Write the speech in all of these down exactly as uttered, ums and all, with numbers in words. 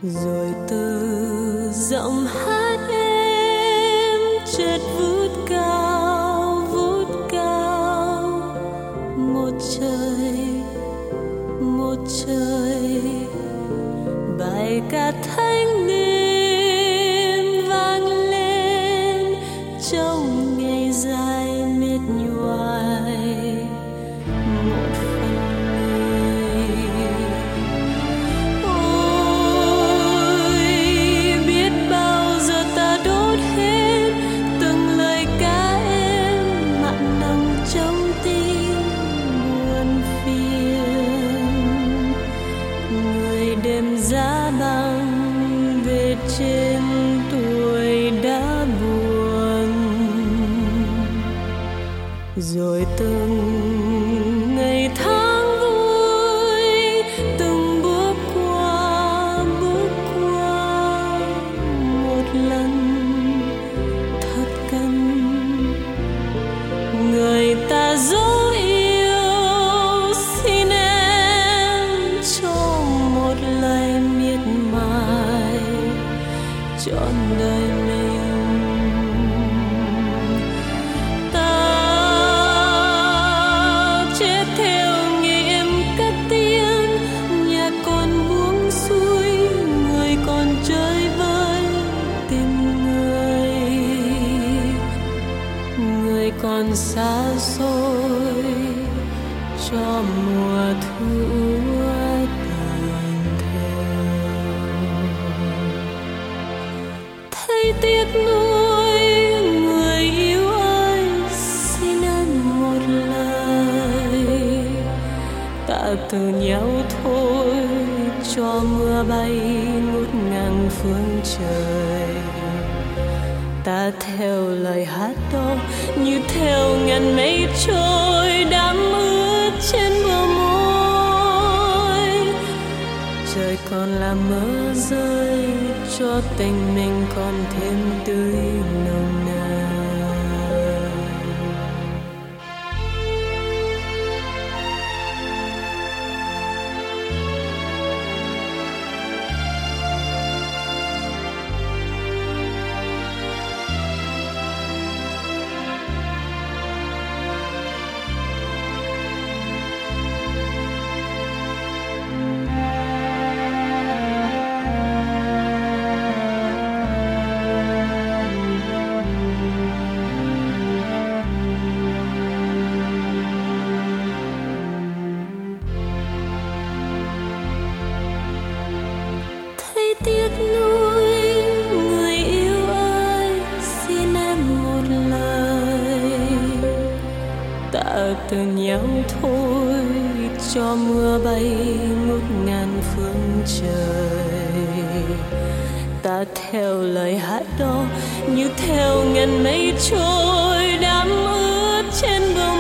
rồi từ giọng hát em chợt vút cao vút cao một trời một trời bài ca thanh niên vang lên trong ngày dài mệt nhoài một phần người. Ôi biết bao giờ ta đốt hết từng lời ca em mặn nồng trong tim buồn phiền. Người đêm giá băng về trên tuổi đã buồn, rồi từng ngày tháng vui từng bước qua bước qua một lần thật cần. Người ta dấu yêu xin em cho một lời miệt mài trọn đời mình. Ta chết theo ngày em cất tiếng, nhà còn buông xuôi, người còn chơi với tình người. Người còn xa xôi cho mùa thu tàn theo. Thấy tiếc nuối người yêu ơi, xin anh một lời. Ta từ nhau thôi cho mưa bay ngút ngang phương trời. Ta theo lời hát đó như theo ngàn mây trôi đắm ướt trên bờ môi. Trời còn là mưa rơi cho tình mình còn thêm tươi nồng nàn. Tiếc nuối người yêu ơi, xin em một lời. Ta từ nhau thôi cho mưa bay ngút ngàn phương trời. Ta theo lời hát đó như theo ngàn mây trôi đắm ướt trên bờ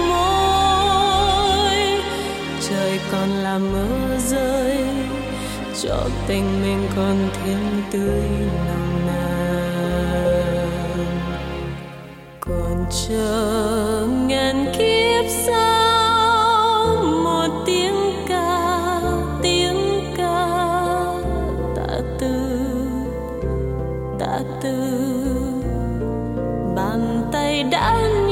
môi. Trời còn là mưa rơi cho tình mình còn thêm tươi nồng nàn. Còn chờ ngàn kiếp sau một tiếng ca tiếng ca tạ từ tạ từ bàn tay đã